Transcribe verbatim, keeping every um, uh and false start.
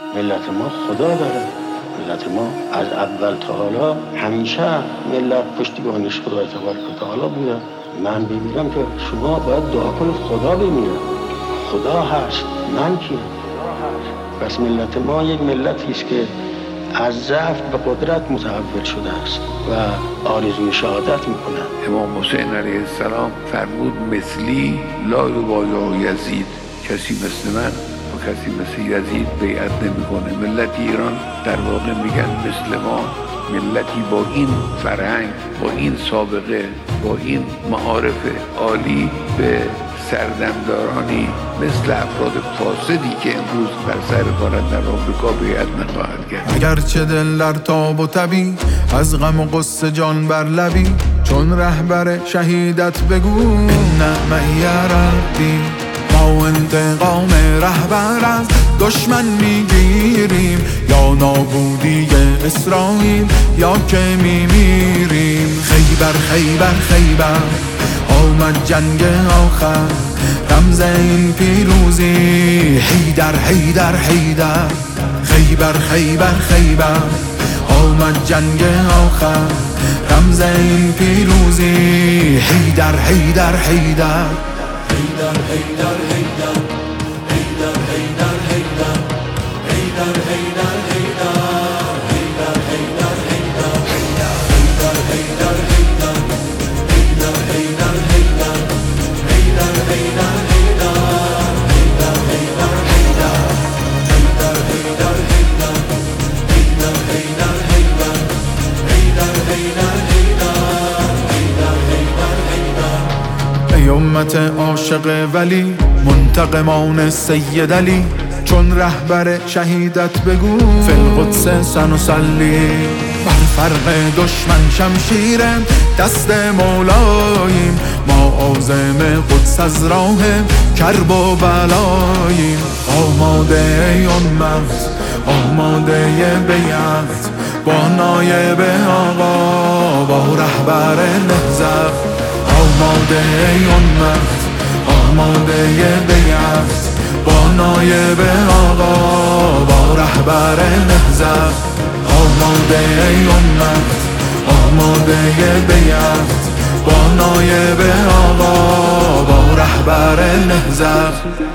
ملت ما خدا داره. ملت ما از اول تا حالا همیشه ملت پشتیبانش خدای تبارک و تعالی بوده. من می‌بینم که شما باید دعا کنید خدا بمیره. خدا هست، من کیم؟ پس ملت ما یک ملتی است که از ضعف به قدرت متحول شده است و آرزوی شهادت میکنه. امام حسین علیه السلام فرمود مثلی لا یبایع یزید، کسی مثل من و کسی مثل یزید بیعت نمیکنه. ملت ایران در واقع میگن مثل ما، ملتی با این فرهنگ، با این سابقه، با این معارف عالی به سردمدارانی مثل افراد فاسدی که امروز بر سر کارند در آمریکا بیعت نخواهد کرد. اگرچه دل در تاب و تبی، از غم و غصه جان بر لبی، چون رهبر شهیدت بگو این معی ربی. ما انتقام رهبر از دشمن میگیریم، یا نابودی اسرائیل یا که میمیریم. خیبر خیبر خیبر آمد جنگ آخر، رمز این پیروزی حیدر حیدر حیدر. خیبر خیبر خیبر آمد جنگ آخر، رمز این پیروزی حیدر حیدر حیدر. حیدر حیدر حیدر حیدر حیدر حیدر حیدر حیدر حیدر حیدر حیدر حیدر حیدر حیدر ای امت عاشق ولی، منتقمان سید علی، چون رهبر شهیدت بگو فی القدس سنصلی. بر فرق دشمن شمشیر دست مولاییم، ما عازم قدس از راه کرب و بلاییم. آماده ای امت، آماده بیعت، با نایب آقا، با رهبر نهضت. آماده ای امت، آماده بیعت، با نایب آقا، با رهبر نهضت. آماده ای امت، آماده بیعت، با نایب آقا، با رهبر نهضت.